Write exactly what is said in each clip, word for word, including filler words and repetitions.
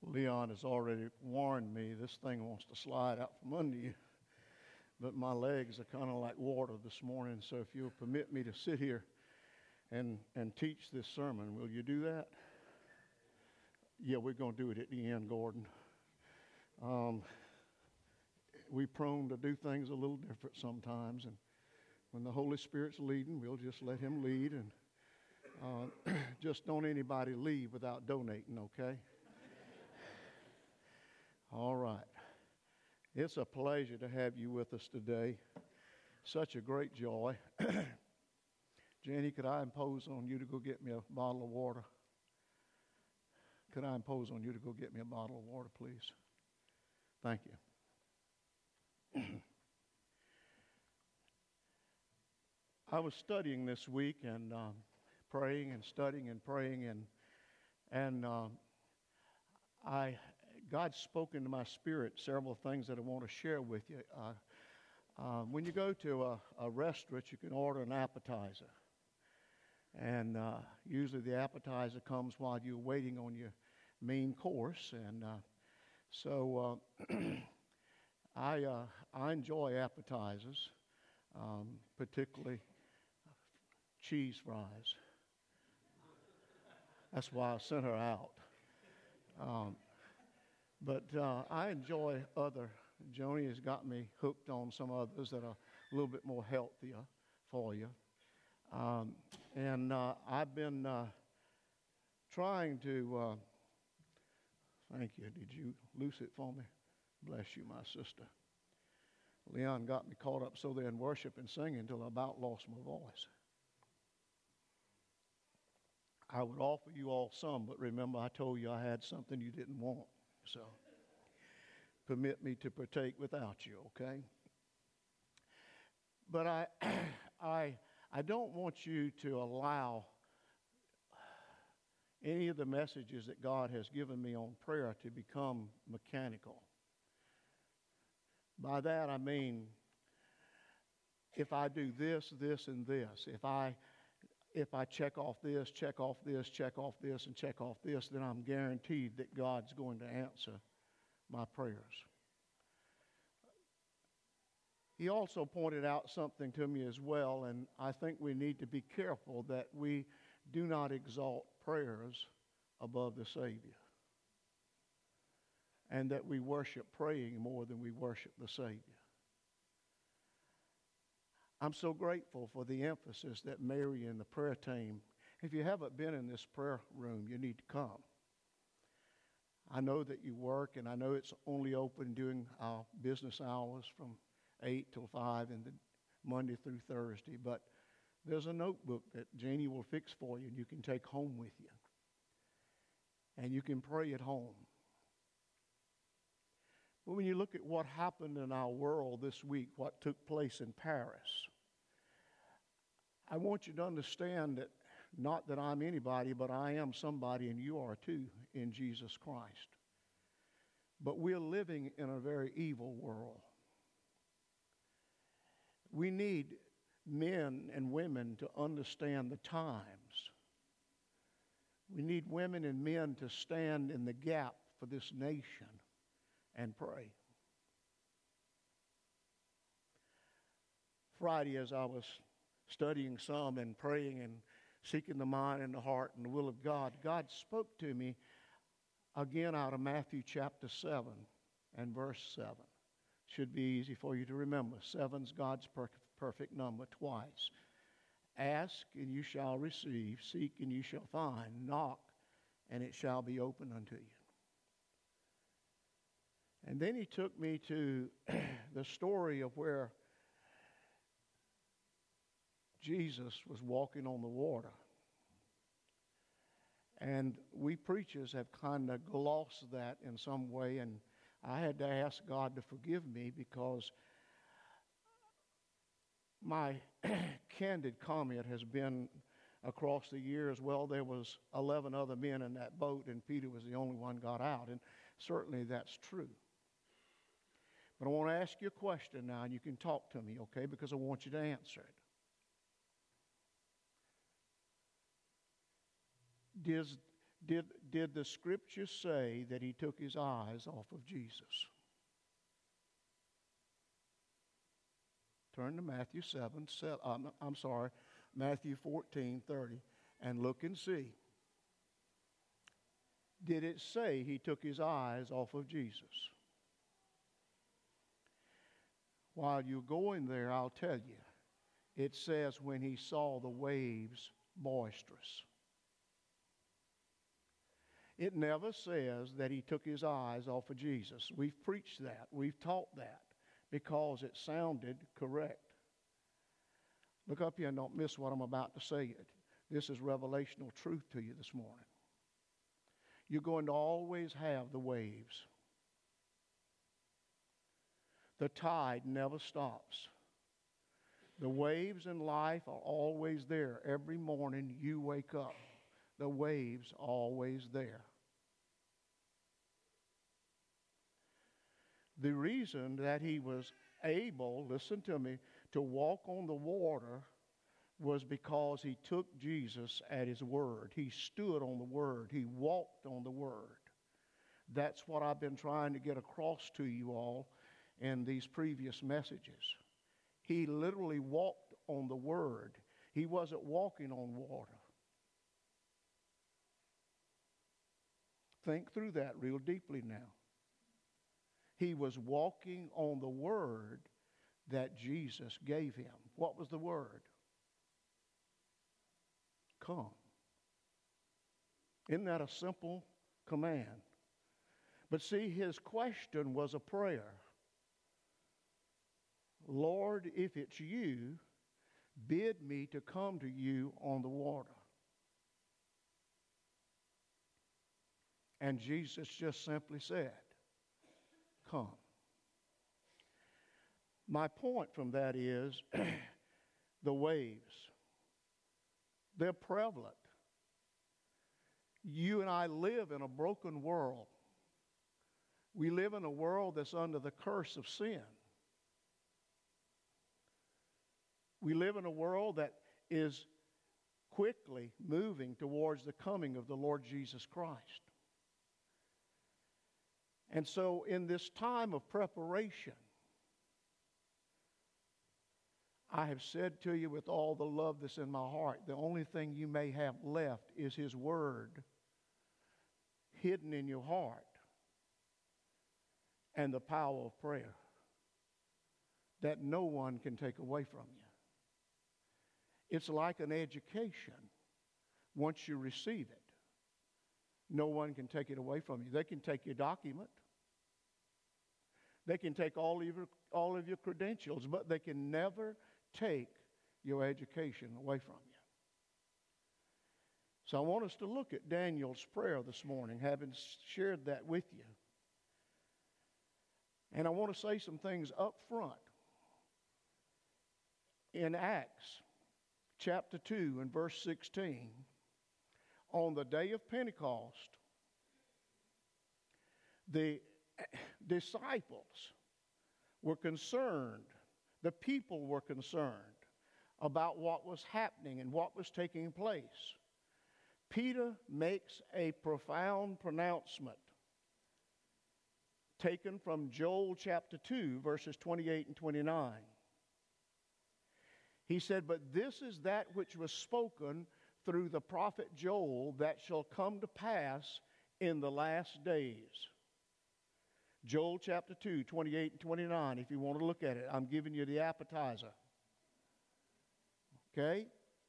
Leon has already warned me this thing wants to slide out from under you. But my legs are kind of like water this morning, so if you'll permit me to sit here and, and teach this sermon, will you do that? Yeah, we're going to do it at the end, Gordon. Um, we're prone to do things a little different sometimes, and when the Holy Spirit's leading, we'll just let Him lead, and uh, just don't anybody leave without donating, okay? All right. It's a pleasure to have you with us today. Such a great joy. Jenny, could I impose on you to go get me a bottle of water? Could I impose on you to go get me a bottle of water, please? Thank you. I was studying this week and um, praying and studying and praying, and and um, I God spoke into my spirit several things that I want to share with you. Uh, uh, when you go to a, a restaurant, you can order an appetizer. And uh, usually the appetizer comes while you're waiting on your main course. And uh, so uh, I, uh, I enjoy appetizers, um, particularly cheese fries. That's why I sent her out. Um, But uh, I enjoy other. Joni has got me hooked on some others that are a little bit more healthier for you. Um, and uh, I've been uh, trying to, uh, thank you. Did you loose it for me? Bless you, my sister. Leon got me caught up so there in worship and singing until I about lost my voice. I would offer you all some, but remember I told you I had something you didn't want. So, permit me to partake without you, okay? But I, I, I don't want you to allow any of the messages that God has given me on prayer to become mechanical. By that I mean, if I do this, this, and this, if I If I check off this, check off this, check off this, and check off this, then I'm guaranteed that God's going to answer my prayers. He also pointed out something to me as well, and I think we need to be careful that we do not exalt prayers above the Savior, and that we worship praying more than we worship the Savior. I'm so grateful for the emphasis that Mary and the prayer team, if you haven't been in this prayer room, you need to come. I know that you work, and I know it's only open during our business hours from eight till five and then Monday through Thursday, but there's a notebook that Janie will fix for you and you can take home with you. And you can pray at home. But when you look at what happened in our world this week, what took place in Paris, I want you to understand that not that I'm anybody, but I am somebody, and you are too, in Jesus Christ. But we're living in a very evil world. We need men and women to understand the times. We need women and men to stand in the gap for this nation and pray. Friday, as I was studying some and praying and seeking the mind and the heart and the will of God, God spoke to me again out of Matthew chapter seven and verse seven. Should be easy for you to remember. Seven's God's per- perfect number twice. Ask and you shall receive. Seek and you shall find. Knock and it shall be opened unto you. And then he took me to the story of where Jesus was walking on the water. And we preachers have kind of glossed that in some way, and I had to ask God to forgive me because my candid comment has been across the years, well, there was eleven other men in that boat and Peter was the only one got out, and certainly that's true. But I want to ask you a question now, and you can talk to me, okay, because I want you to answer it. Does, Did, did the scripture say that he took his eyes off of Jesus? Turn to Matthew seven, seven I'm, I'm sorry, Matthew fourteen, thirty, and look and see. Did it say he took his eyes off of Jesus? While you're going there, I'll tell you, it says when he saw the waves boisterous. It never says that he took his eyes off of Jesus. We've preached that. We've taught that because it sounded correct. Look up here and don't miss what I'm about to say. This is revelational truth to you this morning. You're going to always have the waves. The tide never stops. The waves in life are always there. Every morning you wake up, the waves are always there. The reason that he was able, listen to me, to walk on the water was because he took Jesus at his word. He stood on the word. He walked on the word. That's what I've been trying to get across to you all in these previous messages. He literally walked on the word. He wasn't walking on water. Think through that real deeply now. He was walking on the word that Jesus gave him. What was the word? Come. Isn't that a simple command? But see, his question was a prayer. Lord, if it's you, bid me to come to you on the water. And Jesus just simply said, come. My point from that is the waves. They're prevalent. You and I live in a broken world. We live in a world that's under the curse of sin. We live in a world that is quickly moving towards the coming of the Lord Jesus Christ. And so in this time of preparation, I have said to you with all the love that's in my heart, the only thing you may have left is his word hidden in your heart and the power of prayer that no one can take away from you. It's like an education. Once you receive it, no one can take it away from you. They can take your document. They can take all of your, all of your credentials, but they can never take your education away from you. So I want us to look at Daniel's prayer this morning, having shared that with you. And I want to say some things up front. In Acts chapter two and verse sixteen, on the day of Pentecost, the disciples were concerned, the people were concerned about what was happening and what was taking place. Peter makes a profound pronouncement taken from Joel chapter two, verses twenty-eight and twenty-nine. He said, but this is that which was spoken through the prophet Joel that shall come to pass in the last days. Joel chapter two, twenty-eight and twenty-nine, if you want to look at it. I'm giving you the appetizer. Okay?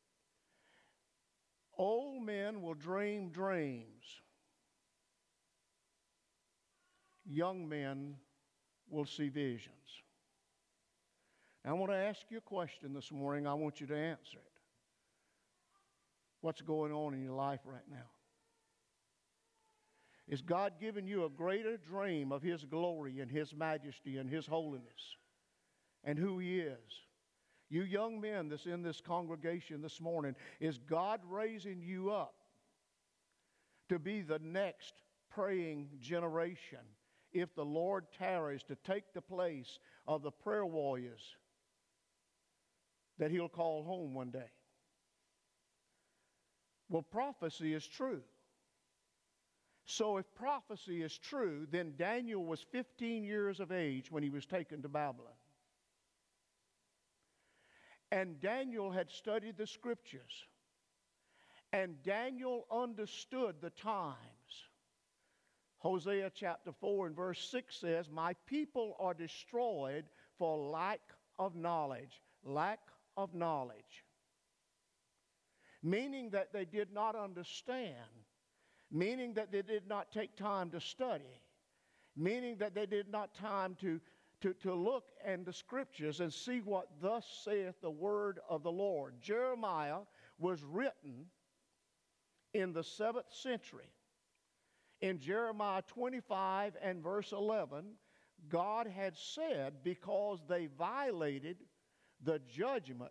Old men will dream dreams. Young men will see visions. Now, I want to ask you a question this morning. I want you to answer it. What's going on in your life right now? Is God giving you a greater dream of His glory and His majesty and His holiness and who He is? You young men that's in this congregation this morning, is God raising you up to be the next praying generation if the Lord tarries, to take the place of the prayer warriors that He'll call home one day? Well, prophecy is true. So if prophecy is true, then Daniel was fifteen years of age when he was taken to Babylon. And Daniel had studied the scriptures. And Daniel understood the times. Hosea chapter four and verse six says, "My people are destroyed for lack of knowledge." Lack of knowledge. Meaning that they did not understand. Meaning that they did not take time to study. Meaning that they did not time to, to, to look in the scriptures and see what thus saith the word of the Lord. Jeremiah was written in the seventh century. In Jeremiah twenty-five and verse eleven, God had said, because they violated the judgment,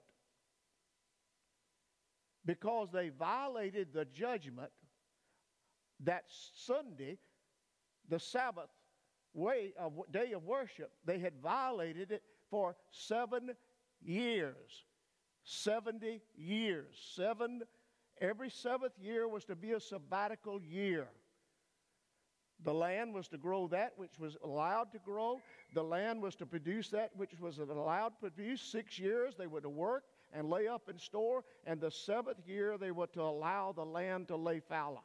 because they violated the judgment that Sunday, the Sabbath way of day of worship, they had violated it for seven years. seventy years. Seven, every seventh year was to be a sabbatical year. The land was to grow that which was allowed to grow. The land was to produce that which was allowed to produce. Six years they were to work and lay up in store. And the seventh year they were to allow the land to lay fallow.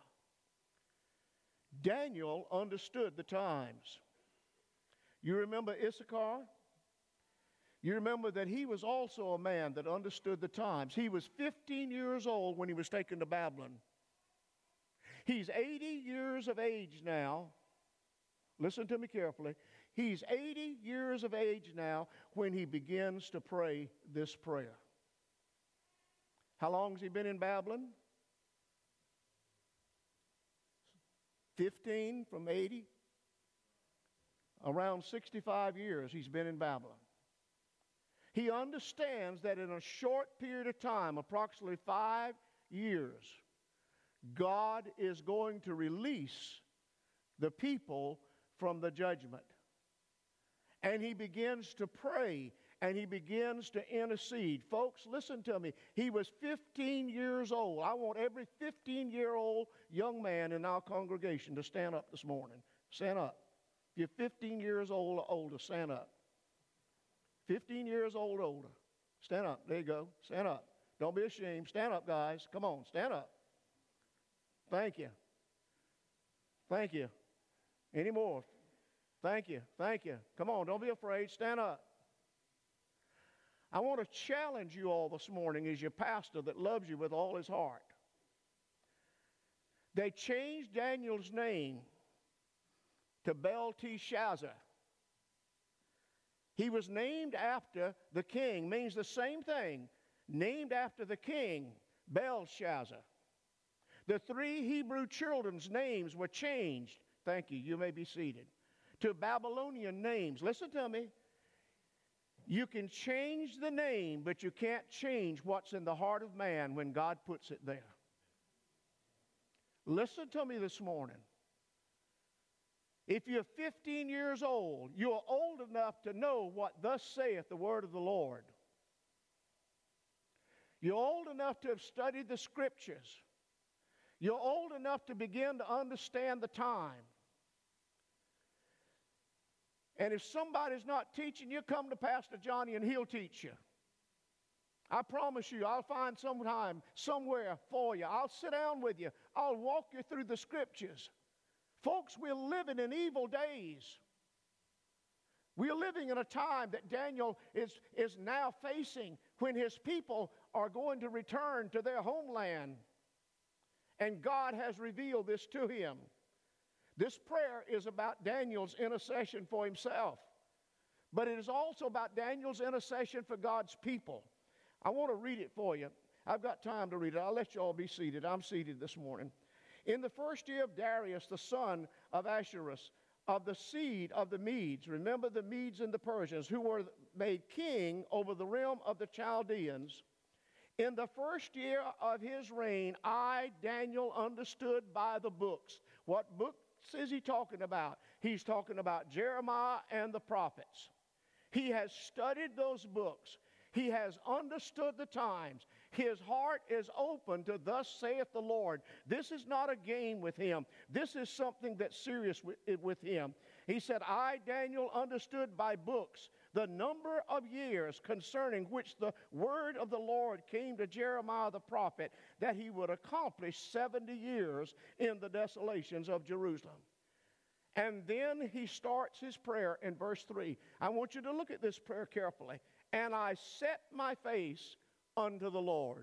Daniel understood the times. You remember Issachar? You remember that he was also a man that understood the times. He was fifteen years old when he was taken to Babylon. He's eighty years of age now. Listen to me carefully. He's eighty years of age now when he begins to pray this prayer. How long has he been in Babylon? fifteen from eighty. Around sixty-five years he's been in Babylon. He understands that in a short period of time, approximately five years, God is going to release the people from the judgment. And he begins to pray and he begins to intercede. Folks, listen to me. He was fifteen years old. I want every fifteen-year-old young man in our congregation to stand up this morning. Stand up. If you're fifteen years old or older, stand up. fifteen years old or older. Stand up. There you go. Stand up. Don't be ashamed. Stand up, guys. Come on. Stand up. Thank you. Thank you. Any more? Thank you. Thank you. Come on. Don't be afraid. Stand up. I want to challenge you all this morning as your pastor that loves you with all his heart. They changed Daniel's name to Belteshazzar. He was named after the king, means the same thing, named after the king, Belshazzar. The three Hebrew children's names were changed, thank you, you may be seated, to Babylonian names. Listen to me. You can change the name, but you can't change what's in the heart of man when God puts it there. Listen to me this morning. If you're fifteen years old, you're old enough to know what thus saith the word of the Lord. You're old enough to have studied the scriptures. You're old enough to begin to understand the time. And if somebody's not teaching you, come to Pastor Johnny and he'll teach you. I promise you, I'll find some time, somewhere for you. I'll sit down with you. I'll walk you through the scriptures. Folks, we're living in evil days. We're living in a time that Daniel is, is now facing when his people are going to return to their homeland. And God has revealed this to him. This prayer is about Daniel's intercession for himself. But it is also about Daniel's intercession for God's people. I want to read it for you. I've got time to read it. I'll let you all be seated. I'm seated this morning. In the first year of Darius, the son of Ahasuerus, of the seed of the Medes, remember the Medes and the Persians, who were made king over the realm of the Chaldeans, in the first year of his reign, I, Daniel, understood by the books. What books is he talking about? He's talking about Jeremiah and the prophets. He has studied those books. He has understood the times. His heart is open to thus saith the Lord. This is not a game with him. This is something that's serious with, with him. He said, I, Daniel, understood by books the number of years concerning which the word of the Lord came to Jeremiah the prophet, that he would accomplish seventy years in the desolations of Jerusalem. And then he starts his prayer in verse three. I want you to look at this prayer carefully. And I set my face unto the Lord.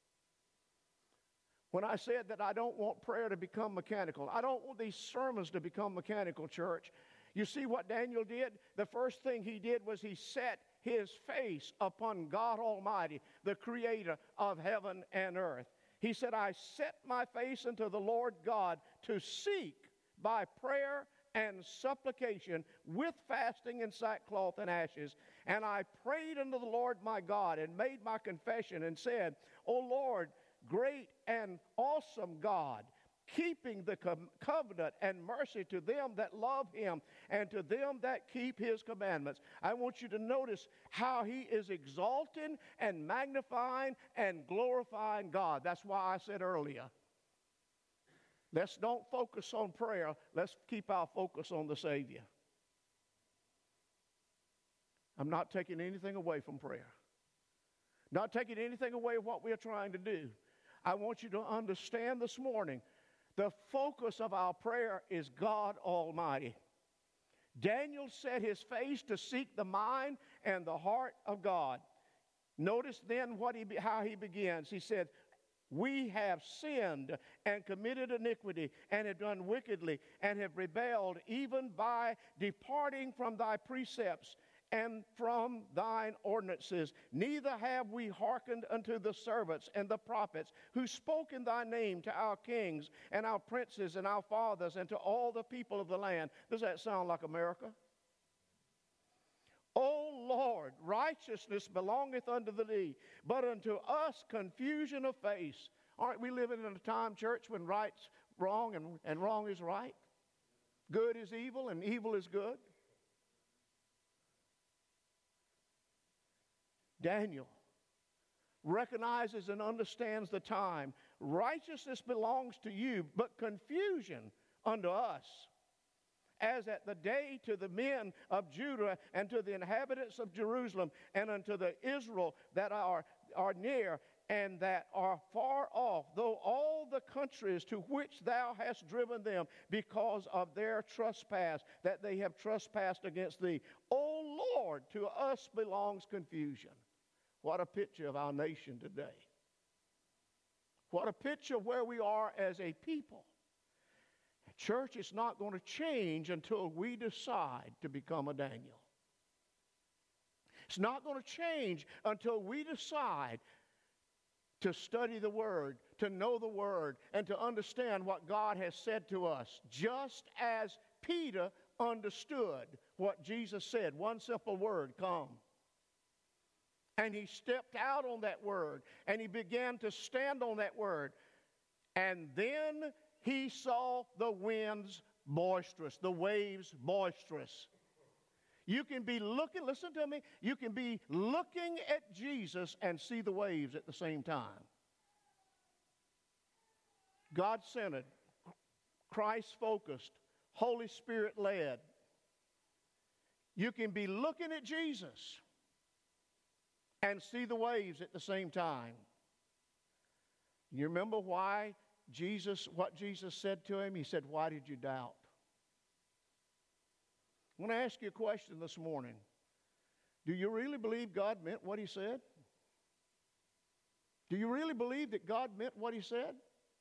When I said that I don't want prayer to become mechanical, I don't want these sermons to become mechanical, church. You see what Daniel did? The first thing he did was he set his face upon God Almighty, the creator of heaven and earth. He said, I set my face unto the Lord God to seek by prayer and supplication with fasting and sackcloth and ashes. And I prayed unto the Lord my God and made my confession and said, O Lord, great and awesome God, keeping the com- covenant and mercy to them that love him and to them that keep his commandments. I want you to notice how he is exalting and magnifying and glorifying God. That's why I said earlier, let's don't focus on prayer. Let's keep our focus on the Savior. I'm not taking anything away from prayer. Not taking anything away from what we're trying to do. I want you to understand this morning, the focus of our prayer is God Almighty. Daniel set his face to seek the mind and the heart of God. Notice then what he, how he begins. He said, we have sinned and committed iniquity and have done wickedly and have rebelled even by departing from thy precepts and from thine ordinances. Neither have we hearkened unto the servants and the prophets who spoke in thy name to our kings and our princes and our fathers and to all the people of the land. Does that sound like America? O Lord, righteousness belongeth unto thee, but unto us confusion of face. Aren't we living in a time, church, when right's wrong and, and wrong is right? Good is evil and evil is good? Daniel recognizes and understands the time. Righteousness belongs to you, but confusion unto us. As at the day to the men of Judah and to the inhabitants of Jerusalem and unto the Israel that are, are near and that are far off, though all the countries to which thou hast driven them because of their trespass, that they have trespassed against thee. O Lord, to us belongs confusion. What a picture of our nation today. What a picture of where we are as a people. Church, it's not going to change until we decide to become a Daniel. It's not going to change until we decide to study the Word, to know the Word, and to understand what God has said to us. Just as Peter understood what Jesus said, one simple word, come. And he stepped out on that word, and he began to stand on that word. And then he saw the winds boisterous, the waves boisterous. You can be looking, listen to me, you can be looking at Jesus and see the waves at the same time. God-centered, Christ-focused, Holy Spirit-led. You can be looking at Jesus and see the waves at the same time. You remember why Jesus, what Jesus said to him? He said, why did you doubt? I want to ask you a question this morning. Do you really believe God meant what he said? Do you really believe that God meant what he said?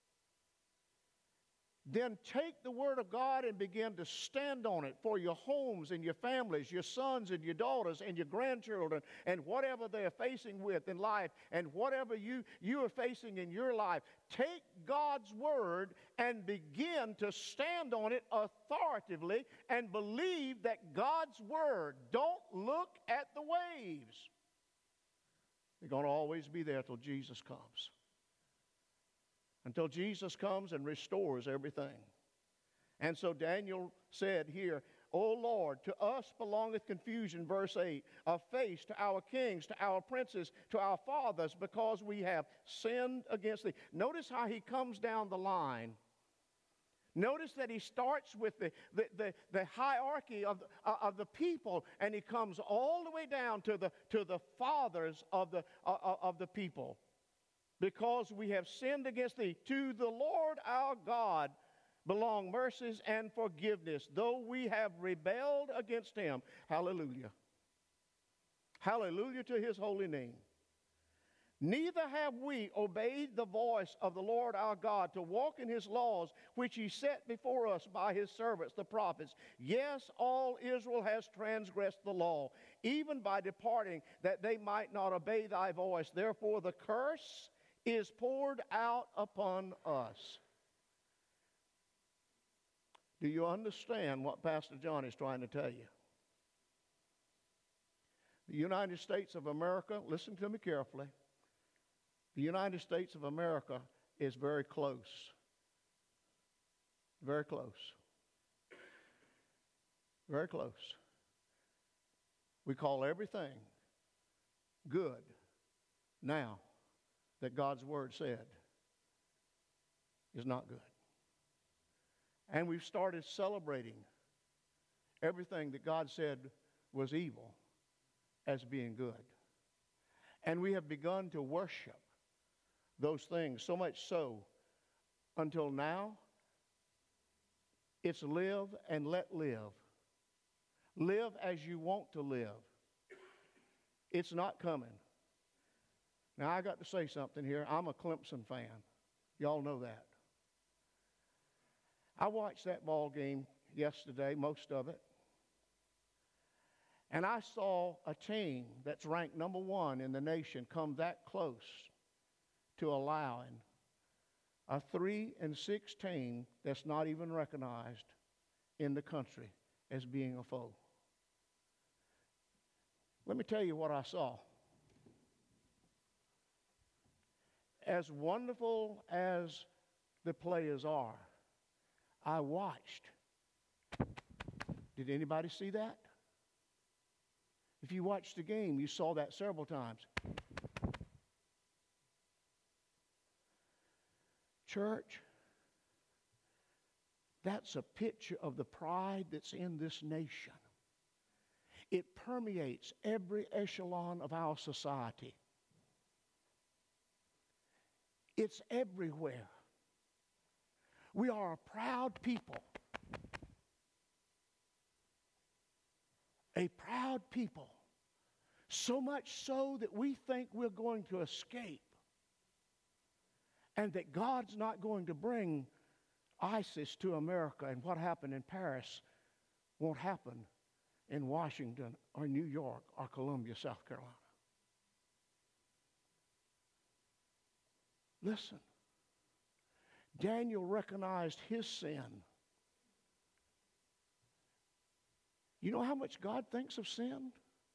Then take the Word of God and begin to stand on it for your homes and your families, your sons and your daughters and your grandchildren, and whatever they are facing with in life and whatever you, you are facing in your life. Take God's Word and begin to stand on it authoritatively and believe that God's Word. Don't look at the waves. They're going to always be there till Jesus comes. Until Jesus comes and restores everything. And so Daniel said here, O Lord, to us belongeth confusion, verse eight, of face to our kings, to our princes, to our fathers, because we have sinned against thee. Notice how he comes down the line. Notice that he starts with the, the, the, the hierarchy of, uh, of the people, and he comes all the way down to the, to the fathers of the, uh, of the people. Because we have sinned against thee. To the Lord our God belong mercies and forgiveness, though we have rebelled against him. Hallelujah. Hallelujah to his holy name. Neither have we obeyed the voice of the Lord our God to walk in his laws, which he set before us by his servants, the prophets. Yes, all Israel has transgressed the law, even by departing, that they might not obey thy voice. Therefore the curse is poured out upon us. Do you understand what Pastor John is trying to tell you? The United States of America, listen to me carefully. The United States of America is very close. Very close. Very close. We call everything good now that God's Word said is not good. And we've started celebrating everything that God said was evil as being good. And we have begun to worship those things, so much so until now it's live and let live. Live as you want to live. It's not coming. Now, I got to say something here. I'm a Clemson fan. Y'all know that. I watched that ball game yesterday, most of it. And I saw a team that's ranked number one in the nation come that close to allowing a three and six team that's not even recognized in the country as being a foe. Let me tell you what I saw. As wonderful as the players are, I watched. Did anybody see that? If you watched the game, you saw that several times. Church, that's a picture of the pride that's in this nation. It permeates every echelon of our society. It's everywhere. We are a proud people. A proud people. So much so that we think we're going to escape. And that God's not going to bring ISIS to America. And what happened in Paris won't happen in Washington or New York or Columbia, South Carolina. Listen. Daniel recognized his sin. You know how much God thinks of sin?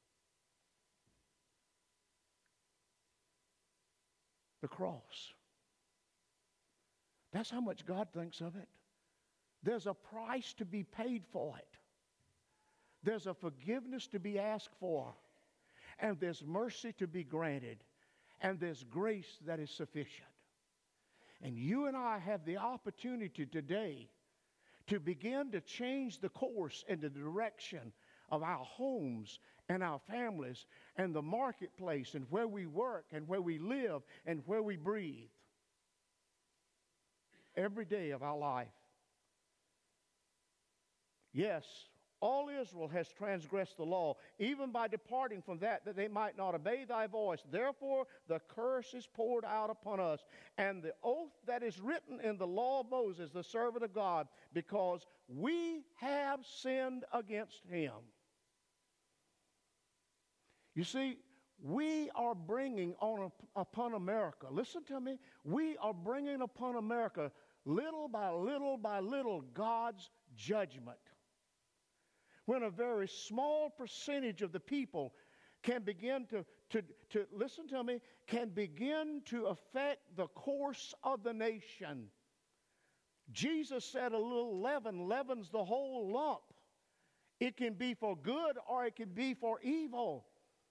The cross. That's how much God thinks of it. There's a price to be paid for it. There's a forgiveness to be asked for. And there's mercy to be granted. And there's grace that is sufficient. And you and I have the opportunity today to begin to change the course and the direction of our homes and our families and the marketplace and where we work and where we live and where we breathe. Every day of our life. Yes, all Israel has transgressed the law, even by departing from that, that they might not obey thy voice. Therefore, the curse is poured out upon us, and the oath that is written in the law of Moses, the servant of God, because we have sinned against him. You see, we are bringing on upon America, listen to me, we are bringing upon America, little by little by little, God's judgment. When a very small percentage of the people can begin to, to, to, listen to me, can begin to affect the course of the nation. Jesus said a little leaven leavens the whole lump. It can be for good or it can be for evil.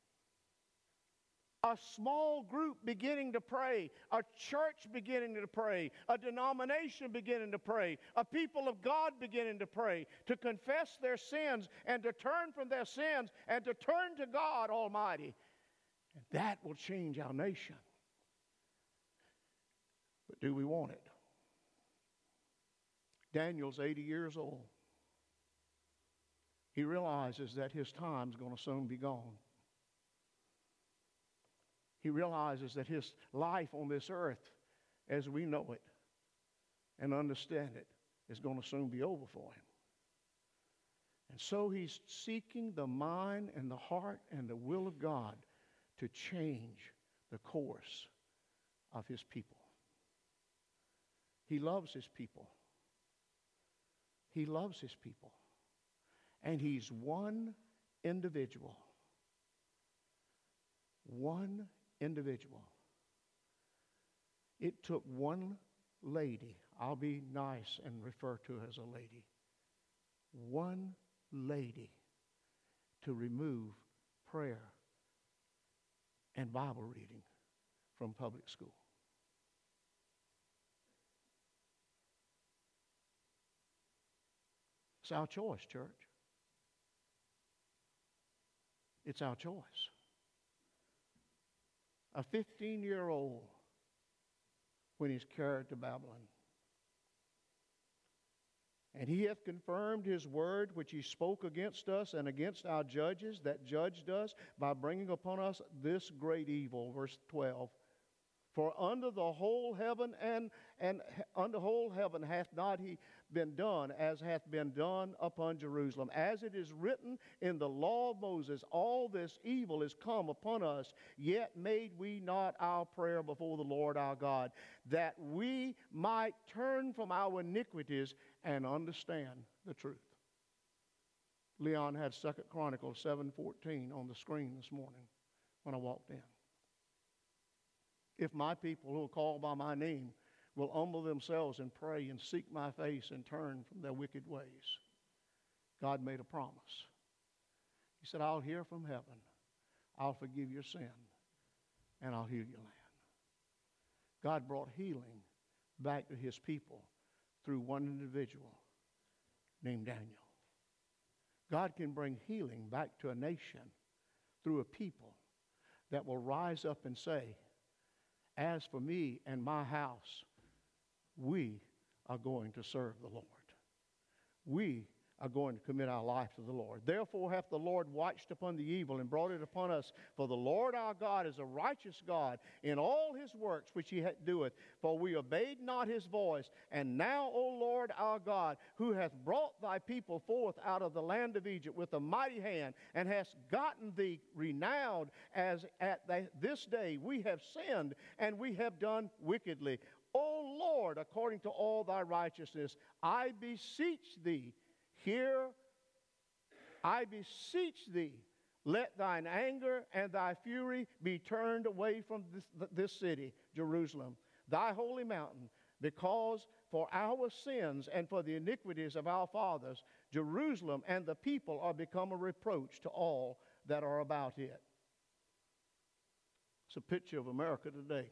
A small group beginning to pray, a church beginning to pray, a denomination beginning to pray, a people of God beginning to pray, to confess their sins and to turn from their sins and to turn to God Almighty. And that will change our nation. But do we want it? Daniel's eighty years old. He realizes that his time's going to soon be gone. He realizes that his life on this earth, as we know it and understand it, is going to soon be over for him. And so he's seeking the mind and the heart and the will of God to change the course of his people. He loves his people. He loves his people. And he's one individual. One individual. It took one lady, I'll be nice and refer to her as a lady, one lady to remove prayer and Bible reading from public school. It's our choice, church. It's our choice. A fifteen-year-old, when he's carried to Babylon, and he hath confirmed his word which he spoke against us and against our judges that judged us by bringing upon us this great evil. Verse twelve. For under the whole heaven and, and under whole heaven hath not he been done as hath been done upon Jerusalem. As it is written in the law of Moses, all this evil is come upon us, yet made we not our prayer before the Lord our God, that we might turn from our iniquities and understand the truth. Leon had Second Chronicles seven fourteen on the screen this morning when I walked in. If my people who are called by my name will humble themselves and pray and seek my face and turn from their wicked ways. God made a promise. He said, I'll hear from heaven. I'll forgive your sin. And I'll heal your land. God brought healing back to his people through one individual named Daniel. God can bring healing back to a nation through a people that will rise up and say, as for me and my house, we are going to serve the Lord. We are going to commit our life to the Lord. Therefore hath the Lord watched upon the evil and brought it upon us. For the Lord our God is a righteous God in all his works which he doeth. For we obeyed not his voice. And now, O Lord our God, who hath brought thy people forth out of the land of Egypt with a mighty hand, and hast gotten thee renowned, as at this day we have sinned, and we have done wickedly. O Lord, according to all thy righteousness, I beseech thee, hear, I beseech thee, let thine anger and thy fury be turned away from this, this city, Jerusalem, thy holy mountain, because for our sins and for the iniquities of our fathers, Jerusalem and the people are become a reproach to all that are about it. It's a picture of America today.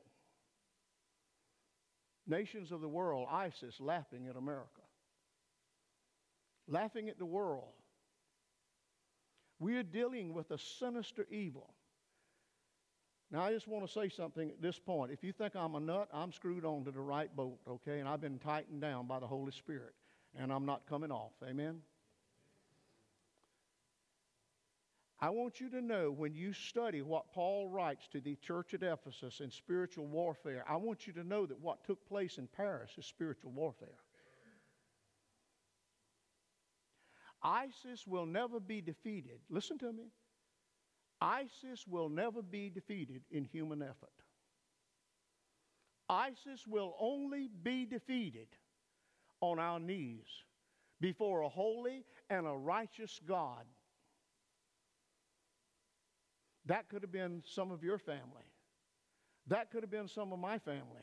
Nations of the world, ISIS, laughing at America. Laughing at the world. We are dealing with a sinister evil. Now, I just want to say something at this point. If you think I'm a nut, I'm screwed on to the right boat, okay? And I've been tightened down by the Holy Spirit. And I'm not coming off. Amen? I want you to know, when you study what Paul writes to the church at Ephesus in spiritual warfare, I want you to know that what took place in Paris is spiritual warfare. ISIS will never be defeated. Listen to me. ISIS will never be defeated in human effort. ISIS will only be defeated on our knees before a holy and a righteous God. That could have been some of your family. That could have been some of my family.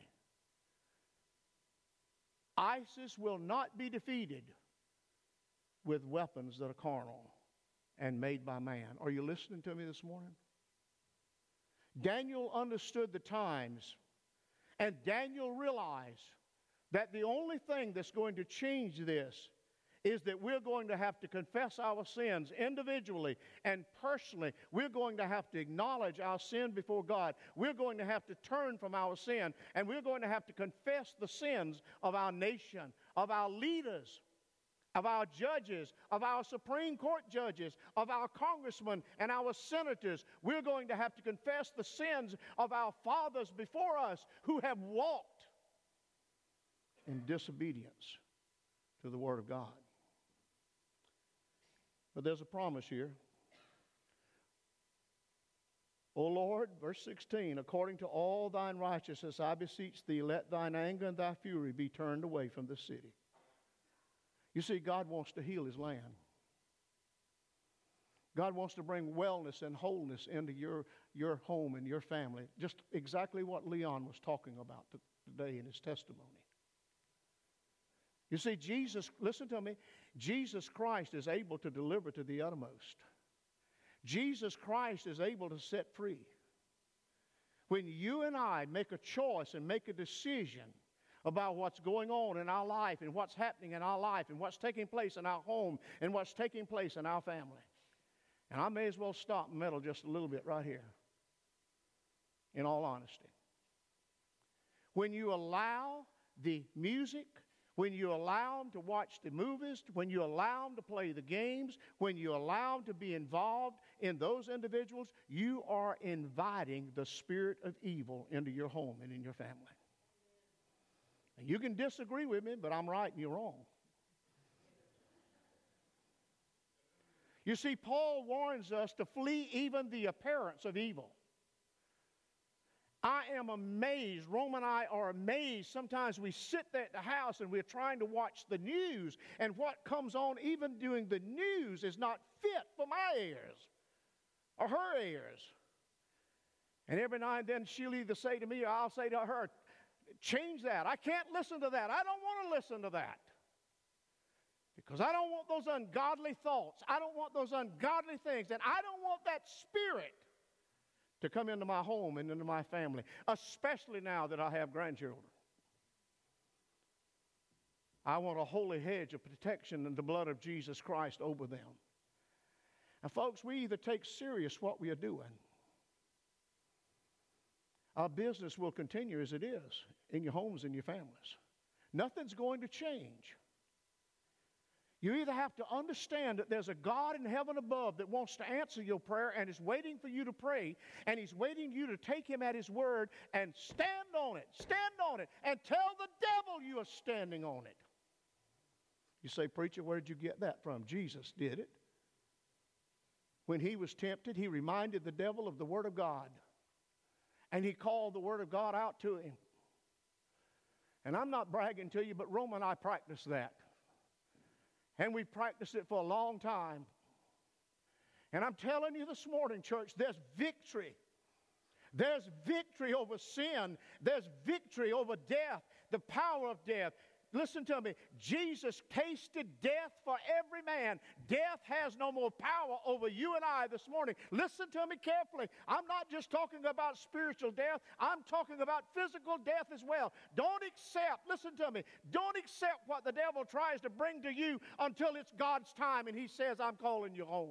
ISIS will not be defeated with weapons that are carnal. and made by man. Are you listening to me this morning? Daniel understood the times, and Daniel realized that the only thing that's going to change this is that we're going to have to confess our sins individually and personally. We're going to have to acknowledge our sin before God. We're going to have to turn from our sin, and we're going to have to confess the sins of our nation, of our leaders, of our judges, of our Supreme Court judges, of our congressmen and our senators. We're going to have to confess the sins of our fathers before us who have walked in disobedience to the Word of God. But there's a promise here. O Lord, verse sixteen, according to all thine righteousness I beseech thee, let thine anger and thy fury be turned away from the city. You see, God wants to heal his land. God wants to bring wellness and wholeness into your, your home and your family. Just exactly what Leon was talking about today in his testimony. You see, Jesus, listen to me, Jesus Christ is able to deliver to the uttermost. Jesus Christ is able to set free. When you and I make a choice and make a decision about what's going on in our life and what's happening in our life and what's taking place in our home and what's taking place in our family. And I may as well stop and meddle just a little bit right here, in all honesty. When you allow the music, when you allow them to watch the movies, when you allow them to play the games, when you allow them to be involved in those individuals, you are inviting the spirit of evil into your home and in your family. And you can disagree with me, but I'm right and you're wrong. You see, Paul warns us to flee even the appearance of evil. I am amazed, Rome and I are amazed. Sometimes we sit there at the house and we're trying to watch the news, and what comes on even during the news is not fit for my ears or her ears. And every now and then she'll either say to me or I'll say to her, change that. I can't listen to that. I don't want to listen to that. Because I don't want those ungodly thoughts. I don't want those ungodly things. And I don't want that spirit to come into my home and into my family, especially now that I have grandchildren. I want a holy hedge of protection and the blood of Jesus Christ over them. And folks, we either take serious what we are doing. Our business will continue as it is in your homes and your families. Nothing's going to change. You either have to understand that there's a God in heaven above that wants to answer your prayer and is waiting for you to pray, and he's waiting you to take him at his word and stand on it, stand on it, and tell the devil you are standing on it. You say, preacher, where did you get that from? Jesus did it. When he was tempted, he reminded the devil of the word of God, and he called the word of God out to him. And I'm not bragging to you, but Rome and I practiced that. And we practiced it for a long time. And I'm telling you this morning, church, there's victory. There's victory over sin. There's victory over death, the power of death. Listen to me. Jesus tasted death for every man. Death has no more power over you and I this morning. Listen to me carefully. I'm not just talking about spiritual death. I'm talking about physical death as well. Don't accept, listen to me, don't accept what the devil tries to bring to you until it's God's time and he says, I'm calling you home.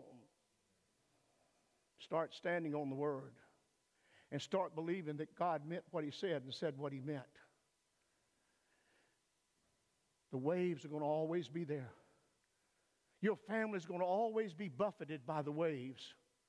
Start standing on the word and start believing that God meant what he said and said what he meant. The waves are going to always be there. Your family is going to always be buffeted by the waves.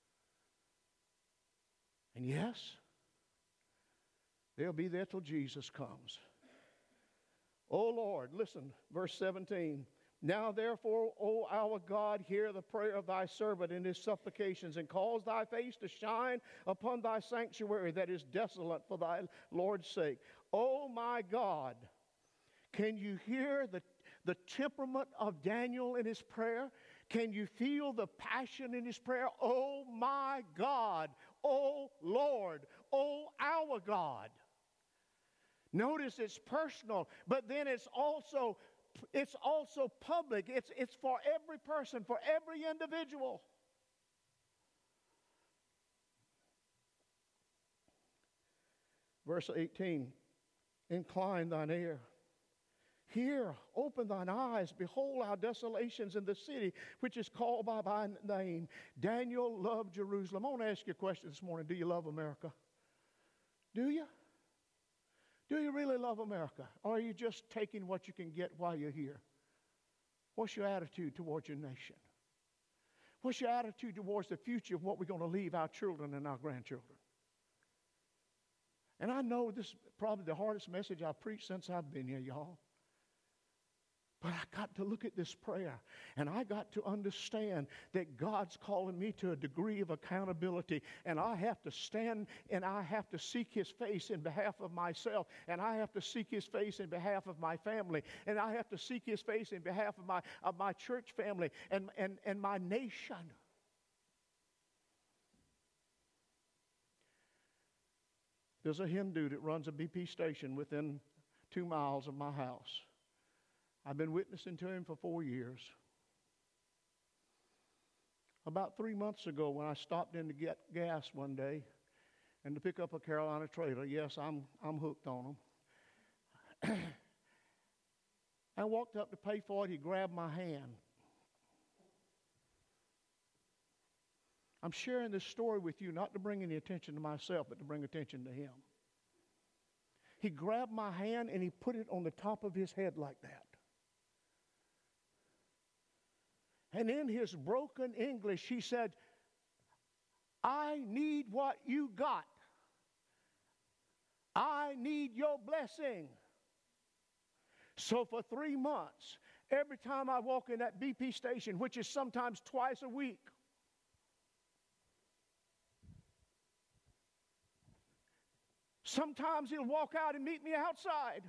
And yes, they'll be there till Jesus comes. Oh Lord, listen, verse seventeen. Now therefore, O our God, hear the prayer of thy servant in his supplications, and cause thy face to shine upon thy sanctuary that is desolate for thy Lord's sake. O my God, can you hear the, the temperament of Daniel in his prayer? Can you feel the passion in his prayer? Oh my God, oh Lord, oh our God. Notice it's personal, but then it's also it's also public. It's, it's for every person, for every individual. Verse eighteen, incline thine ear. Hear, open thine eyes, behold our desolations in the city which is called by thy name. Daniel loved Jerusalem. I want to ask you a question this morning. Do you love America? Do you? Do you really love America? Or are you just taking what you can get while you're here? What's your attitude towards your nation? What's your attitude towards the future of what we're going to leave our children and our grandchildren? And I know this is probably the hardest message I've preached since I've been here, y'all. But I got to look at this prayer, and I got to understand that God's calling me to a degree of accountability, and I have to stand and I have to seek His face in behalf of myself, and I have to seek His face in behalf of my family, and I have to seek His face in behalf of my, of my church family and, and, and my nation. There's a Hindu that runs a B P station within two miles of my house. I've been witnessing to him for four years. About three months ago, when I stopped in to get gas one day and to pick up a Carolina trailer, yes, I'm, I'm hooked on them. I walked up to pay for it. He grabbed my hand. I'm sharing this story with you not to bring any attention to myself, but to bring attention to him. He grabbed my hand and he put it on the top of his head like that. And in his broken English, he said, I need what you got. I need your blessing. So for three months, every time I walk in that B P station, which is sometimes twice a week, sometimes he'll walk out and meet me outside.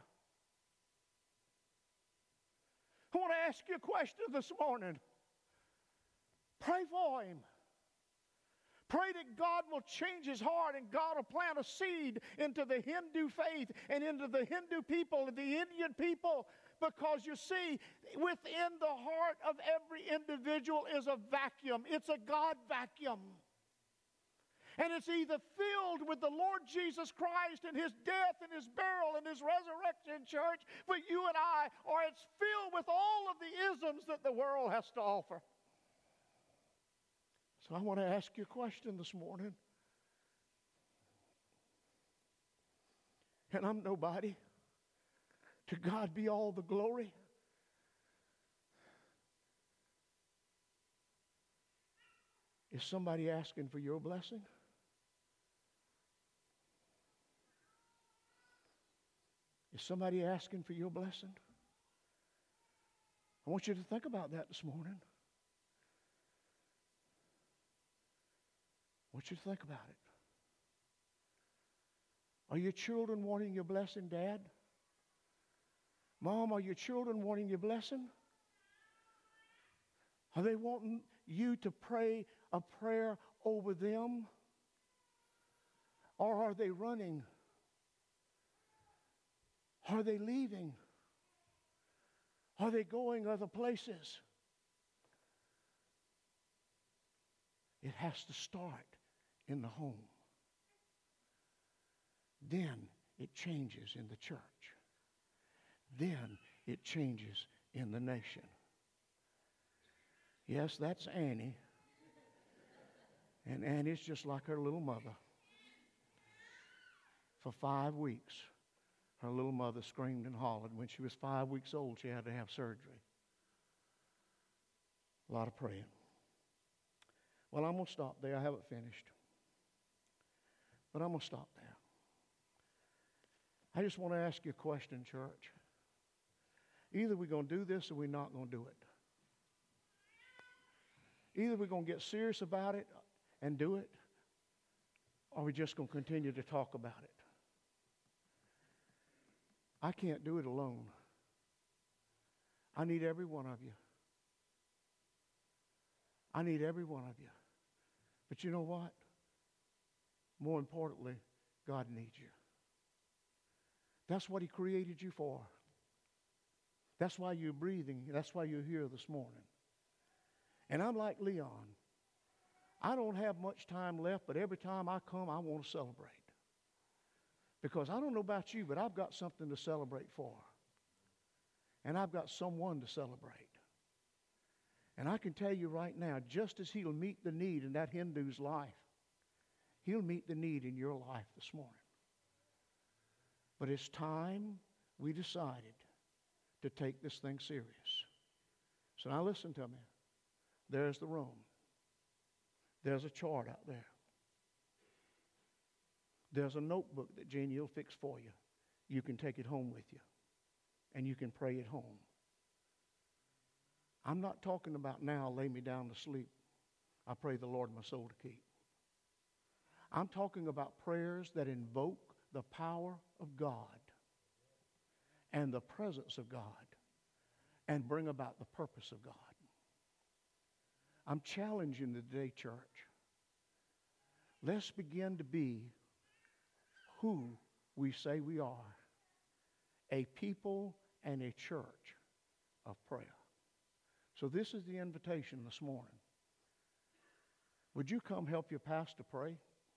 I want to ask you a question this morning. Pray for him. Pray that God will change his heart and God will plant a seed into the Hindu faith and into the Hindu people and the Indian people. Because you see, within the heart of every individual is a vacuum. It's a God vacuum. And it's either filled with the Lord Jesus Christ and His death and His burial and His resurrection, church, for you and I, or it's filled with all of the isms that the world has to offer. So I want to ask you a question this morning. And I'm nobody. To God be all the glory. Is somebody asking for your blessing? Is somebody asking for your blessing? I want you to think about that this morning. I want you to think about it. Are your children wanting your blessing, Dad? Mom, are your children wanting your blessing? Are they wanting you to pray a prayer over them? Or are they running? Are they leaving? Are they going other places? It has to start in the home. Then it changes in the church. Then it changes in the nation. Yes, that's Annie. And Annie's just like her little mother. For five weeks, her little mother screamed and hollered. When she was five weeks old, she had to have surgery. A lot of praying. Well, I'm going to stop there. I haven't finished. But I'm going to stop there. I just want to ask you a question, church. Either we're going to do this or we're not going to do it. Either we're going to get serious about it and do it, or we're just going to continue to talk about it. I can't do it alone. I need every one of you. I need every one of you. But you know what? More importantly, God needs you. That's what He created you for. That's why you're breathing. That's why you're here this morning. And I'm like Leon. I don't have much time left, but every time I come, I want to celebrate. Because I don't know about you, but I've got something to celebrate for. And I've got someone to celebrate. And I can tell you right now, just as he'll meet the need in that Hindu's life, he'll meet the need in your life this morning. But it's time we decided to take this thing serious. So now listen to me. There's the room. There's a chart out there. There's a notebook that Jeannie will fix for you. You can take it home with you. And you can pray at home. I'm not talking about now lay me down to sleep. I pray the Lord my soul to keep. I'm talking about prayers that invoke the power of God and the presence of God and bring about the purpose of God. I'm challenging the today, church. Let's begin to be who we say we are, a people and a church of prayer. So this is the invitation this morning. Would you come help your pastor pray?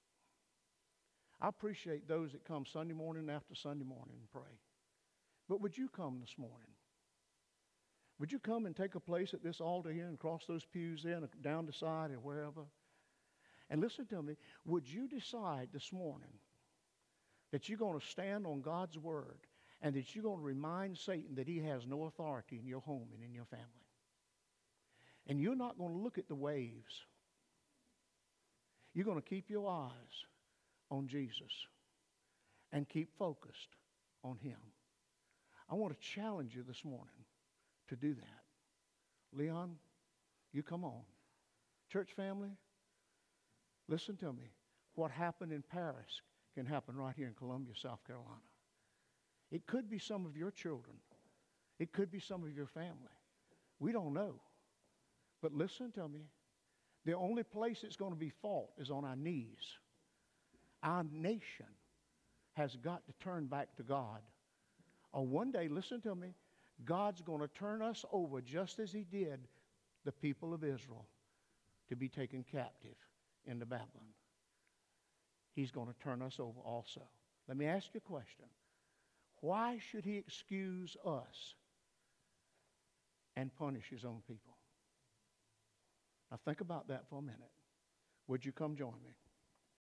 I appreciate those that come Sunday morning after Sunday morning and pray. But would you come this morning? Would you come and take a place at this altar here and cross those pews in, down the side or wherever? And listen to me. Would you decide this morning that you're going to stand on God's word and that you're going to remind Satan that he has no authority in your home and in your family? And you're not going to look at the waves. You're going to keep your eyes on Jesus and keep focused on him. I want to challenge you this morning to do that. Leon, you come on. Church family, listen to me. What happened in Paris can happen right here in Columbia, South Carolina. It could be some of your children. It could be some of your family. We don't know. But listen to me. The only place it's going to be fought is on our knees. Our nation has got to turn back to God. Or one day, listen to me, God's going to turn us over just as he did the people of Israel to be taken captive into Babylon. He's going to turn us over also. Let me ask you a question. Why should he excuse us and punish his own people? Now think about that for a minute. Would you come join me?